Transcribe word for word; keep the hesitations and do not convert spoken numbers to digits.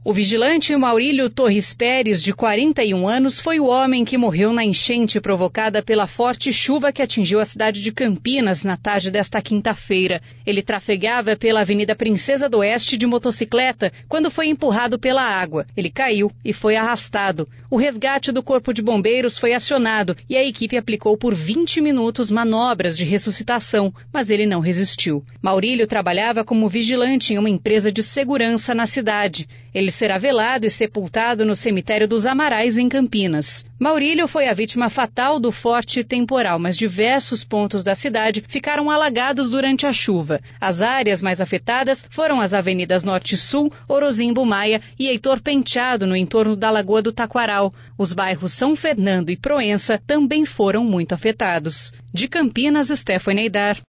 O vigilante Maurílio Torres Pérez, de quarenta e um anos, foi o homem que morreu na enchente provocada pela forte chuva que atingiu a cidade de Campinas na tarde desta quinta-feira. Ele trafegava pela Avenida Princesa do Oeste de motocicleta quando foi empurrado pela água. Ele caiu e foi arrastado. O resgate do Corpo de Bombeiros foi acionado e a equipe aplicou por vinte minutos manobras de ressuscitação, mas ele não resistiu. Maurílio trabalhava como vigilante em uma empresa de segurança na cidade. Ele será velado e sepultado no cemitério dos Amarais, em Campinas. Maurílio foi a vítima fatal do forte temporal, mas diversos pontos da cidade ficaram alagados durante a chuva. As áreas mais afetadas foram as avenidas Norte e Sul, Orozimbo Maia e Heitor Penteado, no entorno da Lagoa do Taquaral. Os bairros São Fernando e Proença também foram muito afetados. De Campinas, Stephanie Aidar.